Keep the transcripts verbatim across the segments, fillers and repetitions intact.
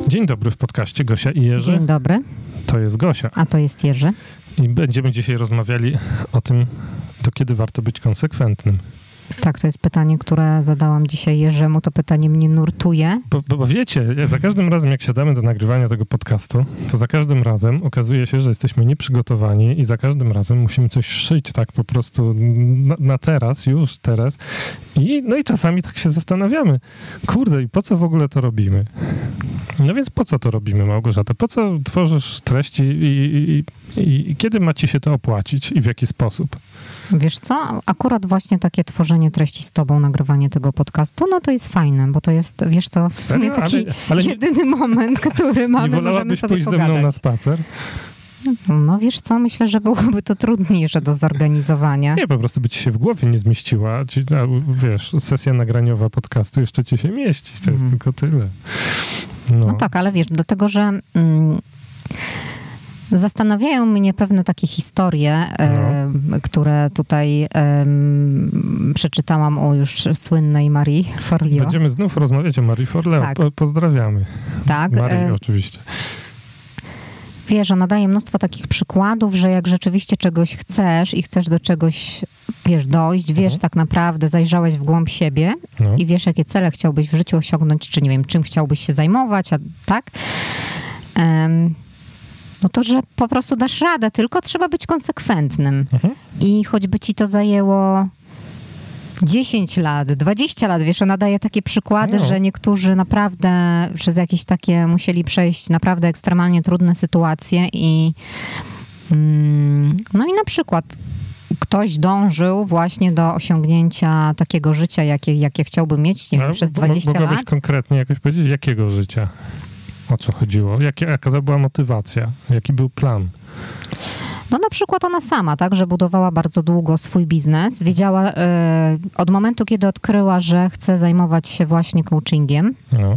Dzień dobry w podcaście Gosia i Jerzy. Dzień dobry. To jest Gosia. A to jest Jerzy. I będziemy dzisiaj rozmawiali o tym, do kiedy warto być konsekwentnym. Tak, to jest pytanie, które zadałam dzisiaj Jerzemu. To pytanie mnie nurtuje. Bo, bo, bo wiecie, za każdym razem, jak siadamy do nagrywania tego podcastu, to za każdym razem okazuje się, że jesteśmy nieprzygotowani i za każdym razem musimy coś szyć tak po prostu na, na teraz, już teraz. I, no i czasami tak się zastanawiamy, kurde, i po co w ogóle to robimy? No więc po co to robimy, Małgorzata? Po co tworzysz treści i, i, i, i kiedy ma ci się to opłacić i w jaki sposób? Wiesz co, akurat właśnie takie tworzenie treści z tobą, nagrywanie tego podcastu, no to jest fajne, bo to jest, wiesz co, w sumie Serio? taki ale, ale jedyny nie, moment, który mamy, nie możemy sobie pójść pogadać. ze mną na spacer? No wiesz co, myślę, że byłoby to trudniejsze do zorganizowania. Nie, po prostu by ci się w głowie nie zmieściła. Ci, a, wiesz, sesja nagraniowa podcastu jeszcze ci się mieści, to jest mm. tylko tyle. No. no tak, ale wiesz, dlatego, że... Mm, Zastanawiają mnie pewne takie historie, no. e, które tutaj e, przeczytałam u już słynnej Marie Forleo. Będziemy znów rozmawiać o Marie Forleo. Tak. Po, pozdrawiamy. Tak. Marie, e, oczywiście. Wiesz, ona daje mnóstwo takich przykładów, że jak rzeczywiście czegoś chcesz i chcesz do czegoś, wiesz, dojść, wiesz, mhm. tak naprawdę zajrzałeś w głąb siebie no. i wiesz, jakie cele chciałbyś w życiu osiągnąć, czy nie wiem, czym chciałbyś się zajmować, a tak? Um, No to, że po prostu dasz radę, tylko trzeba być konsekwentnym. Mhm. I choćby ci to zajęło dziesięć lat, dwadzieścia lat, wiesz, ona daje takie przykłady, no. że niektórzy naprawdę przez jakieś takie musieli przejść naprawdę ekstremalnie trudne sytuacje i mm, no i na przykład ktoś dążył właśnie do osiągnięcia takiego życia, jakie, jakie chciałby mieć, nie wiem, przez dwadzieścia lat. Mogłabyś konkretnie jakoś powiedzieć, jakiego życia? O co chodziło? Jak, jaka to była motywacja? Jaki był plan? No na przykład ona sama, tak, że budowała bardzo długo swój biznes. Wiedziała y, od momentu, kiedy odkryła, że chce zajmować się właśnie coachingiem, no.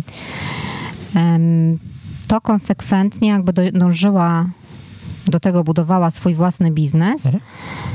y, to konsekwentnie jakby do, dążyła do tego, budowała swój własny biznes. Mhm.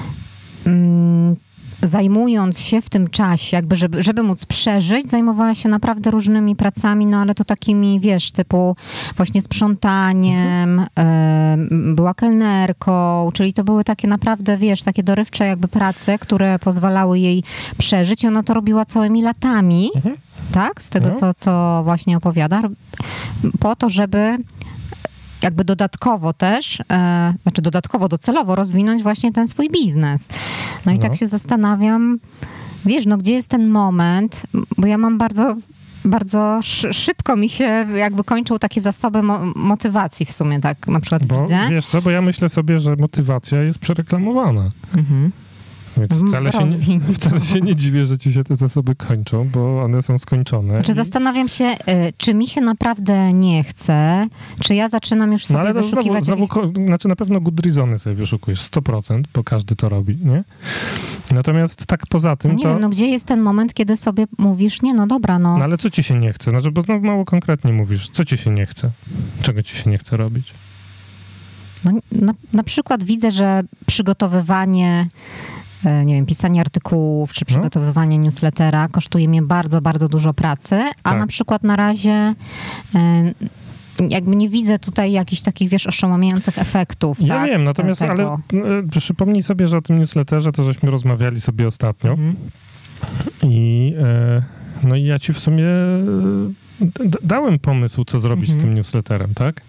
Y, Zajmując się w tym czasie, jakby żeby, żeby móc przeżyć, zajmowała się naprawdę różnymi pracami, no ale to takimi, wiesz, typu właśnie sprzątaniem, mhm. y, była kelnerką, czyli to były takie naprawdę, wiesz, takie dorywcze jakby prace, które pozwalały jej przeżyć. Ona to robiła całymi latami, mhm. tak? Z tego, no. co, co właśnie opowiada, po to, żeby jakby dodatkowo też, e, znaczy dodatkowo, docelowo rozwinąć właśnie ten swój biznes. No i no. tak się zastanawiam, wiesz, no gdzie jest ten moment, bo ja mam bardzo, bardzo sz- szybko mi się jakby kończą takie zasoby mo- motywacji w sumie, tak na przykład bo, widzę. Wiesz co, bo ja myślę sobie, że motywacja jest przereklamowana. Mhm. Więc wcale się, nie, wcale się nie dziwię, że ci się te zasoby kończą, bo one są skończone. Znaczy, i... zastanawiam się, y, czy mi się naprawdę nie chce, czy ja zaczynam już sobie no, ale wyszukiwać... Znowu, jakieś... znowu, znaczy na pewno good reasony sobie wyszukujesz, sto procent, bo każdy to robi, nie? Natomiast tak poza tym no nie to... wiem, no gdzie jest ten moment, kiedy sobie mówisz, nie, no dobra, no... No ale co ci się nie chce? Znaczy, bo znowu mało konkretnie mówisz, co ci się nie chce? Czego ci się nie chce robić? No, na, na przykład widzę, że przygotowywanie... nie wiem, pisanie artykułów, czy przygotowywanie no. newslettera kosztuje mnie bardzo, bardzo dużo pracy, a tak. na przykład na razie jakby nie widzę tutaj jakichś takich, wiesz, oszałamiających efektów. Ja tak, wiem, natomiast, tego. ale przypomnij sobie, że o tym newsletterze to żeśmy rozmawiali sobie ostatnio mhm. i no i ja ci w sumie d- dałem pomysł, co zrobić mhm. z tym newsletterem, tak?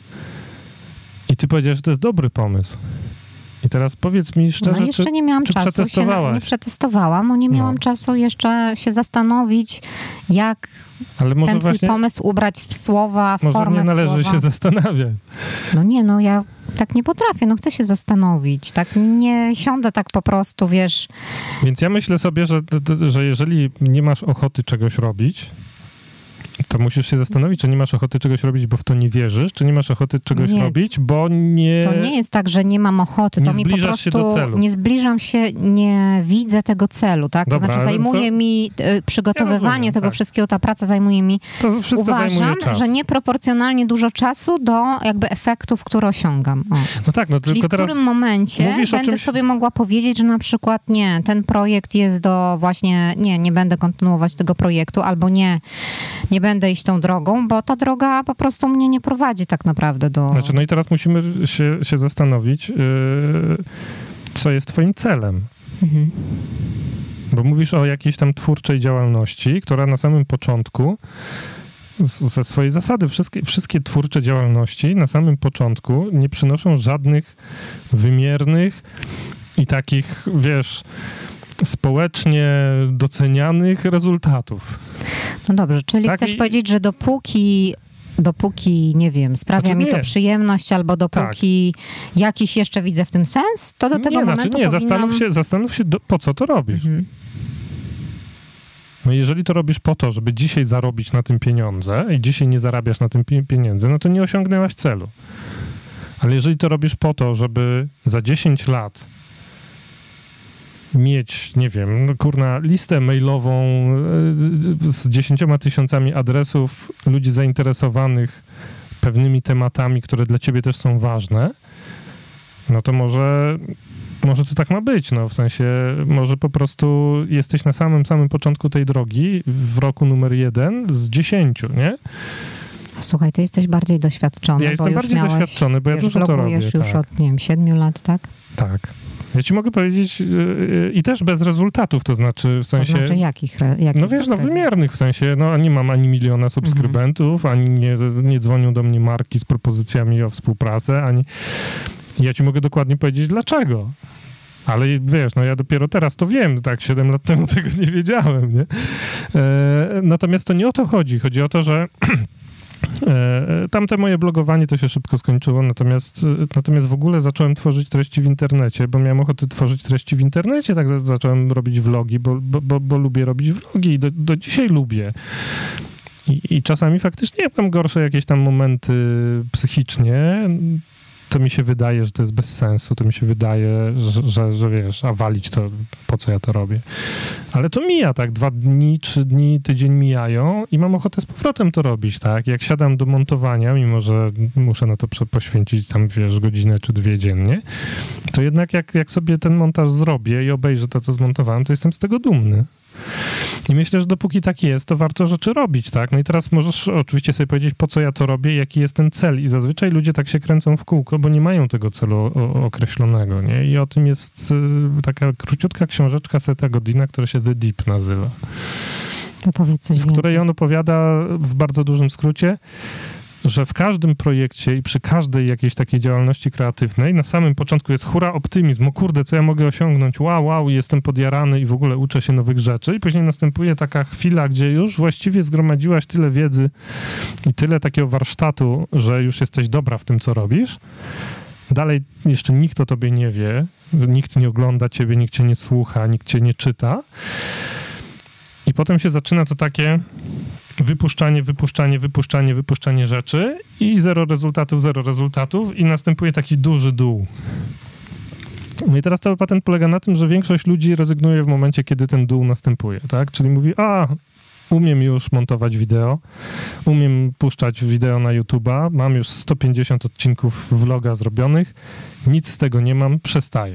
I ty powiedziałeś, że to jest dobry pomysł. I teraz powiedz mi szczerze, no jeszcze czy, nie miałam czy czasu, przetestowałaś? Się, nie przetestowałam, bo nie miałam no. czasu jeszcze się zastanowić, jak Ale może ten twój właśnie, pomysł ubrać w słowa, w może formę nie należy słowa. się zastanawiać. No nie, no ja tak nie potrafię, no chcę się zastanowić, tak nie siądę tak po prostu, wiesz. Więc ja myślę sobie, że, że jeżeli nie masz ochoty czegoś robić, to musisz się zastanowić, czy nie masz ochoty czegoś robić, bo w to nie wierzysz, czy nie masz ochoty czegoś nie, robić, bo nie... To nie jest tak, że nie mam ochoty, to mi po prostu się do celu. Nie zbliżam się, nie widzę tego celu, tak? Dobra, to znaczy zajmuje to... mi y, przygotowywanie ja rozumiem, tego tak. wszystkiego, ta praca zajmuje mi, to wszystko uważam, zajmuje czas. że nieproporcjonalnie dużo czasu do jakby efektów, które osiągam. O. No tak, no Czyli tylko w teraz którym momencie będę czymś... sobie mogła powiedzieć, że na przykład nie, ten projekt jest do właśnie, nie, nie będę kontynuować tego projektu, albo nie, nie będę iść tą drogą, bo ta droga po prostu mnie nie prowadzi tak naprawdę do... Znaczy, no i teraz musimy się, się zastanowić, yy, co jest twoim celem. Mhm. Bo mówisz o jakiejś tam twórczej działalności, która na samym początku z, ze swojej zasady, wszystkie, wszystkie twórcze działalności na samym początku nie przynoszą żadnych wymiernych i takich, wiesz, społecznie docenianych rezultatów. No dobrze, czyli tak chcesz i... powiedzieć, że dopóki dopóki, nie wiem, sprawia znaczy, mi to przyjemność, albo dopóki tak. jakiś jeszcze widzę w tym sens, to do tego nie, momentu znaczy nie, powinnam... zastanów się, zastanów się do, po co to robisz. Mhm. No jeżeli to robisz po to, żeby dzisiaj zarobić na tym pieniądze i dzisiaj nie zarabiasz na tym pieniędzy, no to nie osiągnęłaś celu. Ale jeżeli to robisz po to, żeby za dziesięć lat mieć, nie wiem, no kurna, listę mailową z dziesięcioma tysiącami adresów ludzi zainteresowanych pewnymi tematami, które dla ciebie też są ważne, no to może, może to tak ma być, no w sensie może po prostu jesteś na samym, samym początku tej drogi w roku numer jeden z dziesięciu, nie? Słuchaj, ty jesteś bardziej doświadczony. Ja jestem bardziej miałeś, doświadczony, bo ja dużo to robię. już tak. od, nie wiem, siedmiu lat, tak? Tak. Ja ci mogę powiedzieć yy, i też bez rezultatów, to znaczy w sensie... To znaczy jakich? jakich no wiesz, no wymiernych w sensie, no nie mam ani miliona subskrybentów, mhm. ani nie, nie dzwonią do mnie marki z propozycjami o współpracę, ani... Ja ci mogę dokładnie powiedzieć dlaczego. Ale wiesz, no ja dopiero teraz to wiem, tak, siedem lat temu tego nie wiedziałem, nie? E, natomiast to nie o to chodzi. Chodzi o to, że e, tamte moje blogowanie to się szybko skończyło, natomiast, natomiast w ogóle zacząłem tworzyć treści w internecie, bo miałem ochotę tworzyć treści w internecie, tak zacząłem robić vlogi, bo, bo, bo, bo lubię robić vlogi i do, do dzisiaj lubię. I, I czasami faktycznie mam gorsze jakieś tam momenty psychicznie, to mi się wydaje, że to jest bez sensu, to mi się wydaje, że, że, że wiesz, a walić to, po co ja to robię. Ale to mija, tak, dwa dni, trzy dni, tydzień mijają i mam ochotę z powrotem to robić, tak. Jak siadam do montowania, mimo że muszę na to poświęcić tam, wiesz, godzinę czy dwie dziennie, to jednak jak, jak sobie ten montaż zrobię i obejrzę to, co zmontowałem, to jestem z tego dumny. I myślę, że dopóki tak jest, to warto rzeczy robić, tak? No i teraz możesz oczywiście sobie powiedzieć, po co ja to robię, jaki jest ten cel. I zazwyczaj ludzie tak się kręcą w kółko, bo nie mają tego celu o, określonego, nie? I o tym jest y, taka króciutka książeczka Setha Godina, która się The Deep nazywa. To powiedz coś w więcej. której on opowiada w bardzo dużym skrócie, że w każdym projekcie i przy każdej jakiejś takiej działalności kreatywnej na samym początku jest hura optymizm, o kurde, co ja mogę osiągnąć, wow, wow, jestem podjarany i w ogóle uczę się nowych rzeczy i później następuje taka chwila, gdzie już właściwie zgromadziłaś tyle wiedzy i tyle takiego warsztatu, że już jesteś dobra w tym, co robisz. Dalej jeszcze nikt o tobie nie wie, nikt nie ogląda ciebie, nikt cię nie słucha, nikt cię nie czyta i potem się zaczyna to takie wypuszczanie, wypuszczanie, wypuszczanie, wypuszczanie rzeczy i zero rezultatów, zero rezultatów i następuje taki duży dół. No i teraz cały patent polega na tym, że większość ludzi rezygnuje w momencie, kiedy ten dół następuje, tak? Czyli mówi, a umiem już montować wideo, umiem puszczać wideo na YouTube'a, mam już sto pięćdziesiąt odcinków vloga zrobionych, nic z tego nie mam, przestaję.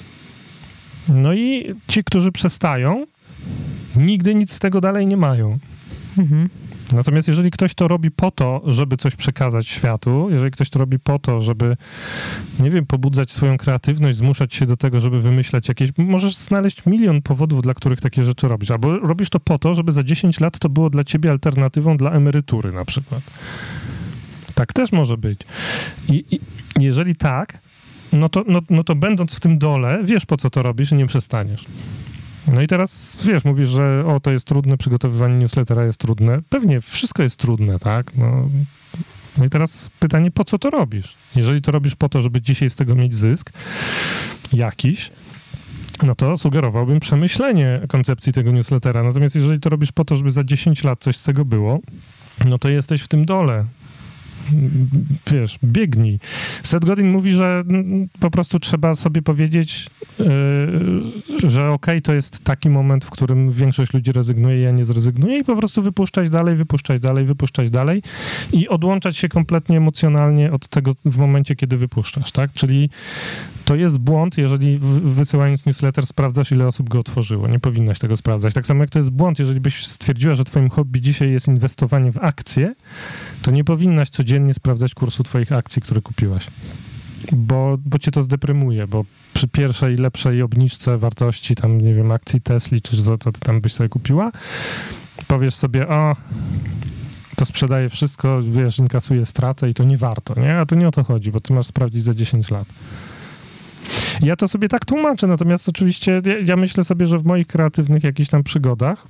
No i ci, którzy przestają, nigdy nic z tego dalej nie mają. Mhm. Natomiast jeżeli ktoś to robi po to, żeby coś przekazać światu, jeżeli ktoś to robi po to, żeby, nie wiem, pobudzać swoją kreatywność, zmuszać się do tego, żeby wymyślać jakieś... Możesz znaleźć milion powodów, dla których takie rzeczy robisz. Albo robisz to po to, żeby za dziesięć lat to było dla ciebie alternatywą dla emerytury na przykład. Tak też może być. I, i jeżeli tak, no to, no, no to będąc w tym dole, wiesz, po co to robisz i nie przestaniesz. No i teraz, wiesz, mówisz, że o, to jest trudne, przygotowywanie newslettera jest trudne. Pewnie wszystko jest trudne, tak? No, no i teraz pytanie, po co to robisz? Jeżeli to robisz po to, żeby dzisiaj z tego mieć zysk jakiś, no to sugerowałbym przemyślenie koncepcji tego newslettera. Natomiast jeżeli to robisz po to, żeby za dziesięć lat coś z tego było, no to jesteś w tym dole. wiesz, biegnij. Seth Godin mówi, że po prostu trzeba sobie powiedzieć, yy, że okej, okay, to jest taki moment, w którym większość ludzi rezygnuje, ja nie zrezygnuję i po prostu wypuszczać dalej, wypuszczać dalej, wypuszczać dalej i odłączać się kompletnie emocjonalnie od tego w momencie, kiedy wypuszczasz, tak? Czyli to jest błąd, jeżeli wysyłając newsletter sprawdzasz, ile osób go otworzyło. Nie powinnaś tego sprawdzać. Tak samo jak to jest błąd, jeżeli byś stwierdziła, że twoim hobby dzisiaj jest inwestowanie w akcje, to nie powinnaś codziennie sprawdzać kursu twoich akcji, które kupiłaś. Bo, bo cię to zdeprymuje, bo przy pierwszej lepszej obniżce wartości tam, nie wiem, akcji Tesli, czy co, co ty tam byś sobie kupiła, powiesz sobie, o, to sprzedaje wszystko, wiesz, inkasuje stratę i to nie warto, nie? A to nie o to chodzi, bo ty masz sprawdzić za dziesięć lat. Ja to sobie tak tłumaczę, natomiast oczywiście ja, ja myślę sobie, że w moich kreatywnych jakichś tam przygodach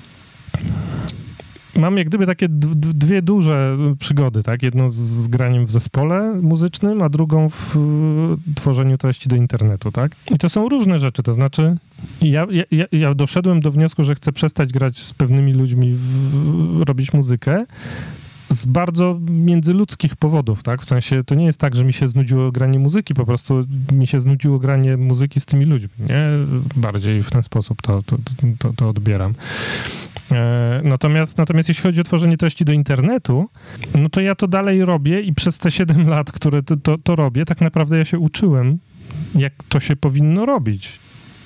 mam jak gdyby takie d- d- dwie duże przygody, tak? Jedną z, z graniem w zespole muzycznym, a drugą w y, tworzeniu treści do internetu, tak? I to są różne rzeczy, to znaczy ja, ja, ja doszedłem do wniosku, że chcę przestać grać z pewnymi ludźmi, w, robić muzykę, z bardzo międzyludzkich powodów, tak? W sensie to nie jest tak, że mi się znudziło granie muzyki, po prostu mi się znudziło granie muzyki z tymi ludźmi, nie? Bardziej w ten sposób to, to, to, to odbieram. E, natomiast, natomiast jeśli chodzi o tworzenie treści do internetu, no to ja to dalej robię i przez te siedem lat, które to, to, to robię, tak naprawdę ja się uczyłem, jak to się powinno robić.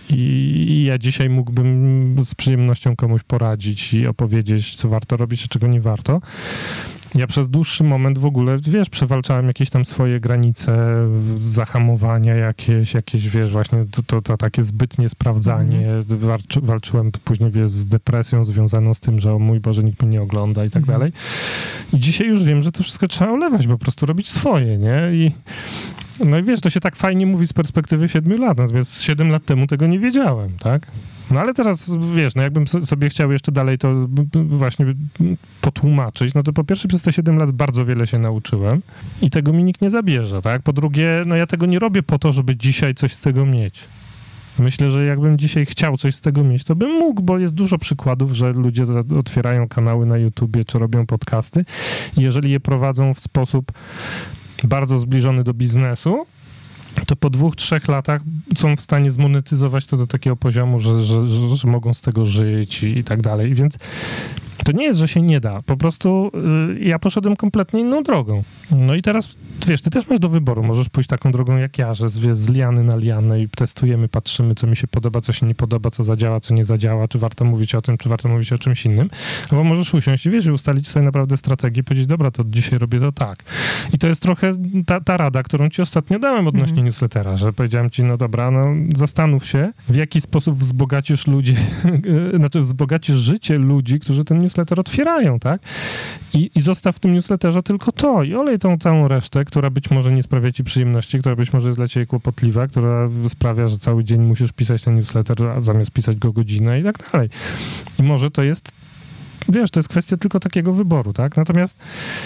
I ja dzisiaj mógłbym z przyjemnością komuś poradzić i opowiedzieć, co warto robić, a czego nie warto. Ja przez dłuższy moment w ogóle, wiesz, przewalczałem jakieś tam swoje granice, zahamowania jakieś, jakieś wiesz, właśnie to, to, to takie zbytnie sprawdzanie. Mm. Walczy, walczyłem później, wiesz, z depresją związaną z tym, że o mój Boże, nikt mnie nie ogląda i tak mm. dalej. I dzisiaj już wiem, że to wszystko trzeba olewać, po prostu robić swoje, nie? I no i wiesz, to się tak fajnie mówi z perspektywy siedmiu lat, natomiast siedem lat temu tego nie wiedziałem, tak? No ale teraz, wiesz, no jakbym sobie chciał jeszcze dalej to właśnie potłumaczyć, no to po pierwsze przez te siedem lat bardzo wiele się nauczyłem i tego mi nikt nie zabierze, tak? Po drugie, no ja tego nie robię po to, żeby dzisiaj coś z tego mieć. Myślę, że jakbym dzisiaj chciał coś z tego mieć, to bym mógł, bo jest dużo przykładów, że ludzie otwierają kanały na YouTubie czy robią podcasty i jeżeli je prowadzą w sposób bardzo zbliżony do biznesu, to po dwóch, trzech latach są w stanie zmonetyzować to do takiego poziomu, że, że, że, że mogą z tego żyć i, i tak dalej. Więc to nie jest, że się nie da. Po prostu y, ja poszedłem kompletnie inną drogą. No i teraz, wiesz, ty też masz do wyboru. Możesz pójść taką drogą jak ja, że wiesz, z liany na lianę i testujemy, patrzymy, co mi się podoba, co się nie podoba, co zadziała, co nie zadziała, czy warto mówić o tym, czy warto mówić o czymś innym. Albo możesz usiąść i wiesz, i ustalić sobie naprawdę strategię i powiedzieć, dobra, to dzisiaj robię to tak. I to jest trochę ta, ta rada, którą ci ostatnio dałem odnośnie mm. newslettera, że powiedziałem ci, no dobra, no zastanów się, w jaki sposób wzbogacisz ludzi, znaczy wzbogacisz życie ludzi, którzy ten newsletter otwierają, tak? I, i zostaw w tym newsletterze tylko to i olej tą całą resztę, która być może nie sprawia ci przyjemności, która być może jest dla ciebie kłopotliwa, która sprawia, że cały dzień musisz pisać ten newsletter, a zamiast pisać go godzinę i tak dalej. I może to jest, wiesz, to jest kwestia tylko takiego wyboru, tak? Natomiast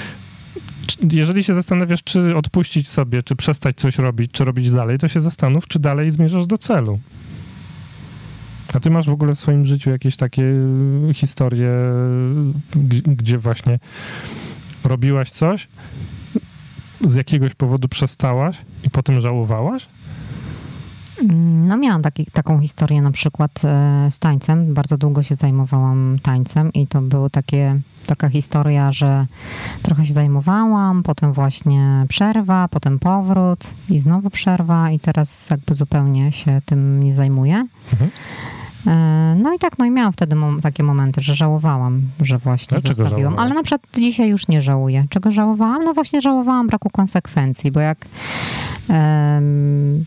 jeżeli się zastanawiasz, czy odpuścić sobie, czy przestać coś robić, czy robić dalej, to się zastanów, czy dalej zmierzasz do celu. A ty masz w ogóle w swoim życiu jakieś takie historie, gdzie właśnie robiłaś coś, z jakiegoś powodu przestałaś i potem żałowałaś? No miałam taki, taką historię na przykład e, z tańcem. Bardzo długo się zajmowałam tańcem i to były takie, taka historia, że trochę się zajmowałam, potem właśnie przerwa, potem powrót i znowu przerwa i teraz jakby zupełnie się tym nie zajmuję. Mhm. No i tak, no i miałam wtedy mom- takie momenty, że żałowałam, że właśnie zostawiłam. Ale na przykład dzisiaj już nie żałuję. Czego żałowałam? No właśnie żałowałam braku konsekwencji, bo jak... Um,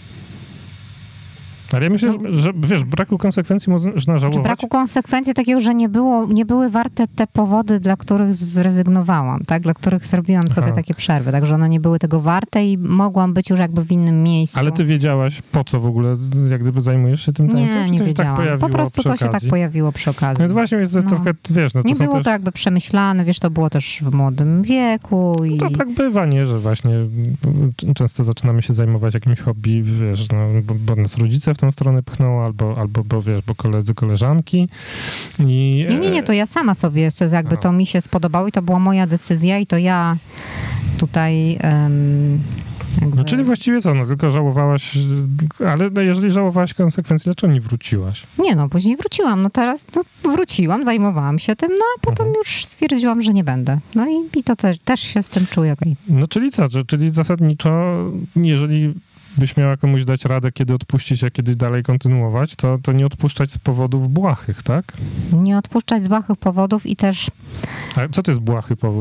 Ale ja myślę, no, że, wiesz, braku konsekwencji można żałować. Braku konsekwencji takiego, że nie było, nie były warte te powody, dla których zrezygnowałam, tak? Dla których zrobiłam Aha. sobie takie przerwy. Także one nie były tego warte i mogłam być już jakby w innym miejscu. Ale ty wiedziałaś, po co w ogóle, jak gdyby zajmujesz się tym tańcem? Nie, nie wiedziałam. Tak po prostu to się tak pojawiło przy okazji. Więc właśnie jest to no. trochę, wiesz... No to nie było też... to jakby przemyślane, wiesz, to było też w młodym wieku i... No to tak bywa, nie? Że właśnie często zaczynamy się zajmować jakimś hobby, wiesz, no, bo, bo nas rodzice w tą stronę pchną, albo, albo bo wiesz, bo koledzy, koleżanki. I, nie, nie, nie, to ja sama sobie, jakby no. to mi się spodobało i to była moja decyzja i to ja tutaj... Um, jakby... No czyli właściwie co, no tylko żałowałaś, ale no jeżeli żałowałaś konsekwencji, dlaczego nie wróciłaś? Nie no, później wróciłam, no teraz no, wróciłam, zajmowałam się tym, no a potem mhm. już stwierdziłam, że nie będę. No i, i to też, też się z tym czuję okej. Okay. No czyli co, czyli zasadniczo, jeżeli byś miała komuś dać radę, kiedy odpuścić, a kiedy dalej kontynuować, to, to nie odpuszczać z powodów błahych, tak? Nie odpuszczać z błahych powodów i też... A co to jest błahy powód?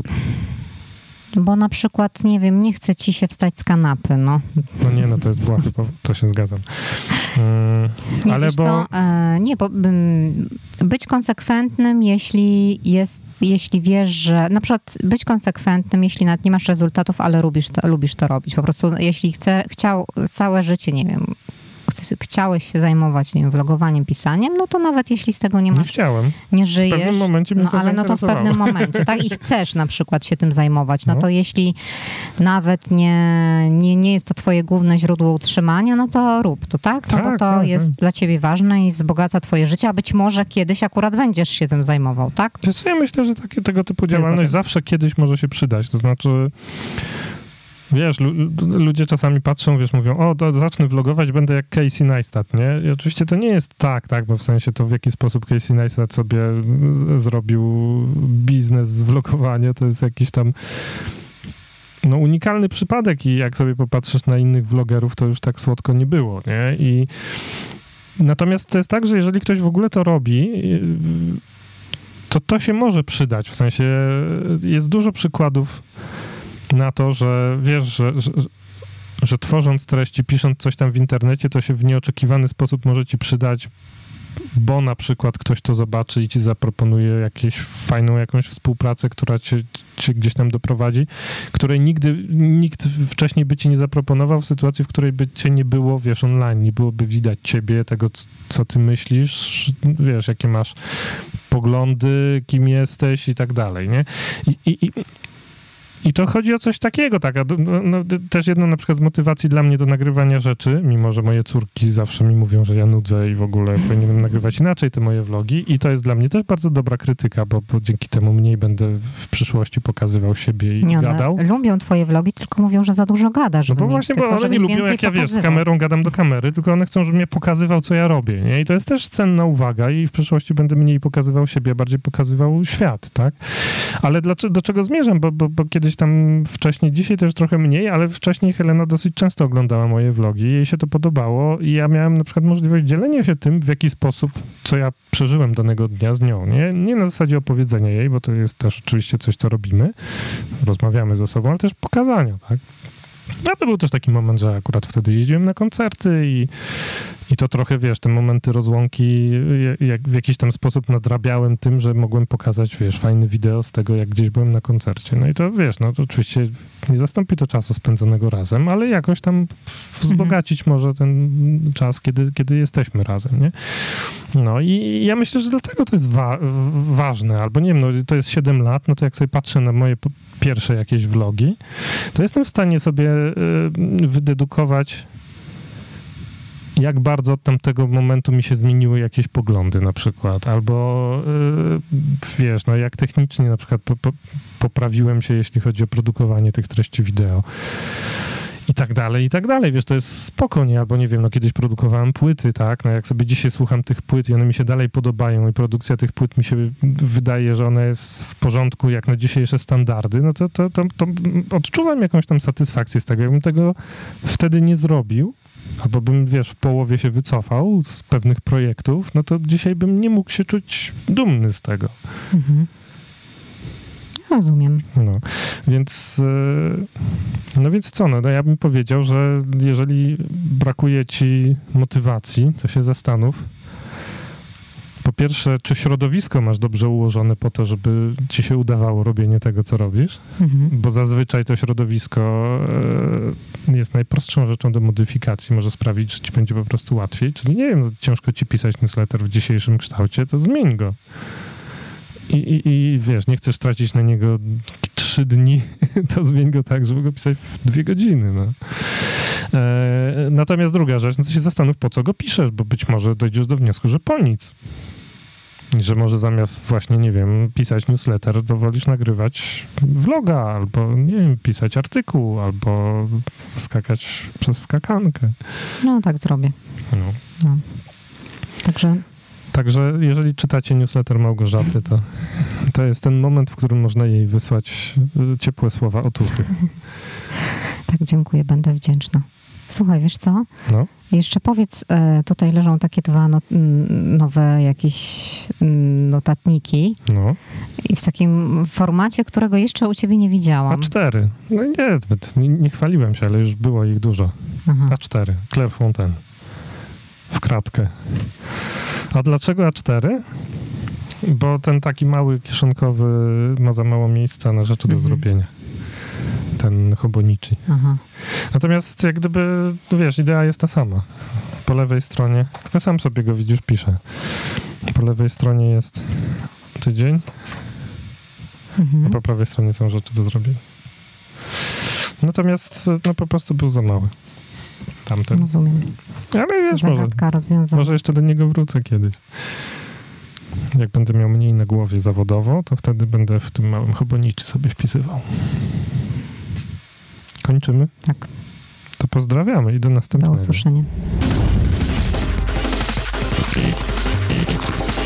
Bo na przykład, nie wiem, nie chce ci się wstać z kanapy, no. No nie, no to jest błahy powód, to się zgadzam. Hmm, nie, ale wiesz bo... co, e, nie, bo um, być konsekwentnym, jeśli jest, jeśli wiesz, że... Na przykład być konsekwentnym, jeśli nawet nie masz rezultatów, ale lubisz to, lubisz to robić. Po prostu, jeśli chce, chciał całe życie, nie wiem... chciałeś się zajmować, nie wiem, vlogowaniem, pisaniem, no to nawet jeśli z tego nie masz... Nie chciałem. Nie żyjesz. W pewnym momencie mnie no, to ale no to w pewnym momencie, tak? I chcesz na przykład się tym zajmować, no, no. to jeśli nawet nie, nie, nie jest to twoje główne źródło utrzymania, no to rób to, tak? No tak, bo to tak, jest tak. dla ciebie ważne i wzbogaca twoje życie, a być może kiedyś akurat będziesz się tym zajmował, tak? Wiesz co, ja myślę, że takie, tego typu działalność zawsze kiedyś może się przydać, to znaczy... Wiesz, lu- ludzie czasami patrzą, wiesz, mówią, o, to zacznę vlogować, będę jak Casey Neistat, nie? I oczywiście to nie jest tak, tak, bo w sensie to w jaki sposób Casey Neistat sobie z- zrobił biznes z vlogowania, to jest jakiś tam no unikalny przypadek i jak sobie popatrzysz na innych vlogerów, to już tak słodko nie było, nie? I natomiast to jest tak, że jeżeli ktoś w ogóle to robi, to to się może przydać, w sensie jest dużo przykładów na to, że wiesz, że, że, że tworząc treści, pisząc coś tam w internecie, to się w nieoczekiwany sposób może ci przydać, bo na przykład ktoś to zobaczy i ci zaproponuje jakąś fajną jakąś współpracę, która cię, cię gdzieś tam doprowadzi, której nigdy nikt wcześniej by ci nie zaproponował w sytuacji, w której by cię nie było, wiesz, online, nie byłoby widać ciebie, tego, co ty myślisz, wiesz, jakie masz poglądy, kim jesteś i tak dalej, nie? I, i, i I to chodzi o coś takiego, tak, no, no, też jedno na przykład z motywacji dla mnie do nagrywania rzeczy, mimo że moje córki zawsze mi mówią, że ja nudzę i w ogóle powinienem nagrywać inaczej te moje vlogi i to jest dla mnie też bardzo dobra krytyka, bo, bo dzięki temu mniej będę w przyszłości pokazywał siebie i nie, gadał. One lubią twoje vlogi, tylko mówią, że za dużo gadasz. No bo właśnie, tylko, bo one nie lubią, jak ja, wiesz, z kamerą gadam do kamery, tylko one chcą, żebym mnie pokazywał, co ja robię, nie? I to jest też cenna uwaga i w przyszłości będę mniej pokazywał siebie, bardziej pokazywał świat, tak? Ale dlaczego, do czego zmierzam? Bo, bo, bo kiedyś tam wcześniej, dzisiaj też trochę mniej, ale wcześniej Helena dosyć często oglądała moje vlogi, jej się to podobało i ja miałem na przykład możliwość dzielenia się tym, w jaki sposób, co ja przeżyłem danego dnia z nią, nie? Nie na zasadzie opowiedzenia jej, bo to jest też oczywiście coś, co robimy, rozmawiamy ze sobą, ale też pokazania, tak? No to był też taki moment, że akurat wtedy jeździłem na koncerty i, i to trochę, wiesz, te momenty rozłąki jak w jakiś tam sposób nadrabiałem tym, że mogłem pokazać, wiesz, fajne wideo z tego, jak gdzieś byłem na koncercie. No i to, wiesz, no to oczywiście nie zastąpi to czasu spędzonego razem, ale jakoś tam wzbogacić mhm. może ten czas, kiedy, kiedy jesteśmy razem, nie? No i ja myślę, że dlatego to jest wa- ważne, albo nie wiem, no to jest siedem lat, no to jak sobie patrzę na moje pierwsze jakieś vlogi, to jestem w stanie sobie y, wydedukować, jak bardzo od tamtego momentu mi się zmieniły jakieś poglądy na przykład, albo y, wiesz, no jak technicznie na przykład po, po, poprawiłem się, jeśli chodzi o produkowanie tych treści wideo. I tak dalej, i tak dalej, wiesz, to jest spoko, nie? Albo nie wiem, no kiedyś produkowałem płyty, tak, no jak sobie dzisiaj słucham tych płyt i one mi się dalej podobają i produkcja tych płyt mi się wydaje, że ona jest w porządku jak na dzisiejsze standardy, no to, to, to, to odczuwam jakąś tam satysfakcję z tego, jakbym tego wtedy nie zrobił, albo bym, wiesz, w połowie się wycofał z pewnych projektów, no to dzisiaj bym nie mógł się czuć dumny z tego. Mhm. Rozumiem. No, więc no więc co, no, no ja bym powiedział, że jeżeli brakuje ci motywacji, to się zastanów. Po pierwsze, czy środowisko masz dobrze ułożone po to, żeby ci się udawało robienie tego, co robisz, mhm. bo zazwyczaj to środowisko jest najprostszą rzeczą do modyfikacji, może sprawić, że ci będzie po prostu łatwiej, czyli nie wiem, no, ciężko ci pisać newsletter w dzisiejszym kształcie, to zmień go. I, i, I wiesz, nie chcesz tracić na niego trzy dni, to zmień go tak, żeby go pisać w dwie godziny. No. E, natomiast druga rzecz, no to się zastanów, po co go piszesz, bo być może dojdziesz do wniosku, że po nic. Że może zamiast właśnie, nie wiem, pisać newsletter, to wolisz nagrywać vloga, albo, nie wiem, pisać artykuł, albo skakać przez skakankę. No, tak zrobię. No. No. Także... Także jeżeli czytacie newsletter Małgorzaty, to, to jest ten moment, w którym można jej wysłać ciepłe słowa otuchy. Tak, dziękuję, będę wdzięczna. Słuchaj, wiesz co? No. Jeszcze powiedz, tutaj leżą takie dwa not, nowe jakieś notatniki No. i w takim formacie, którego jeszcze u ciebie nie widziałam. A cztery. No nie, nie, nie chwaliłem się, ale już było ich dużo. Aha. A cztery. Claire Fontaine. W kratkę. A dlaczego A cztery? Bo ten taki mały kieszonkowy ma za mało miejsca na rzeczy mhm. do zrobienia. Ten Hobonichi. Aha. Natomiast jak gdyby, no wiesz, idea jest ta sama. Po lewej stronie, tylko sam sobie go widzisz, piszę. Po lewej stronie jest tydzień, mhm. a po prawej stronie są rzeczy do zrobienia. Natomiast no po prostu był za mały. Tamten. Rozumiem. Ale wiesz, Zagadka może, rozwiązana. może jeszcze do niego wrócę kiedyś. Jak będę miał mniej na głowie zawodowo, to wtedy będę w tym małym Hobonichi sobie wpisywał. Kończymy? Tak. To pozdrawiamy i do następnego. Do usłyszenia.